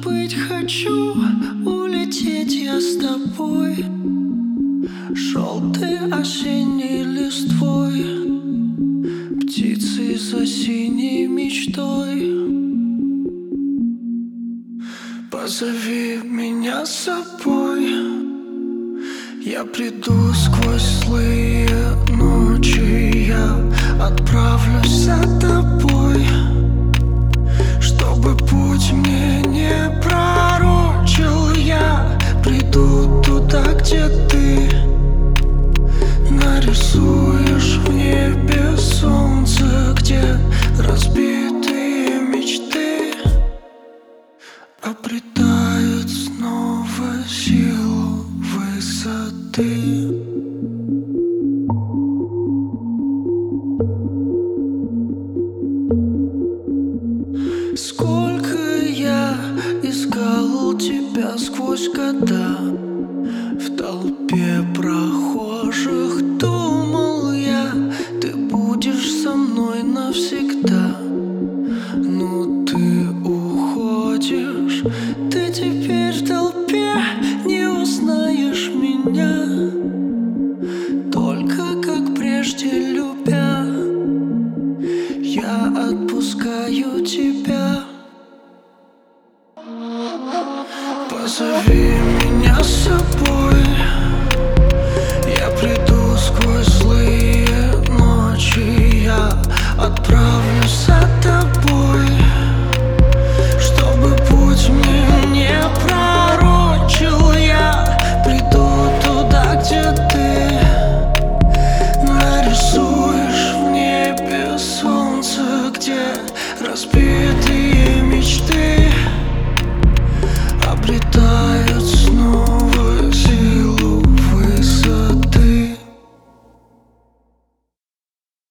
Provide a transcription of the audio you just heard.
Быть хочу, улететь я с тобой желтой осенней листвой, птицей за синей мечтой. Позови меня с собой, я приду сквозь злые ночи, я отправлюсь за тобой, чтобы путь мне не пророчил. Я приду туда, где ты нарисуешь в небе солнце, где разбитые мечты обретают снова силу высоты. Сколько я искал тебя сквозь года в толпе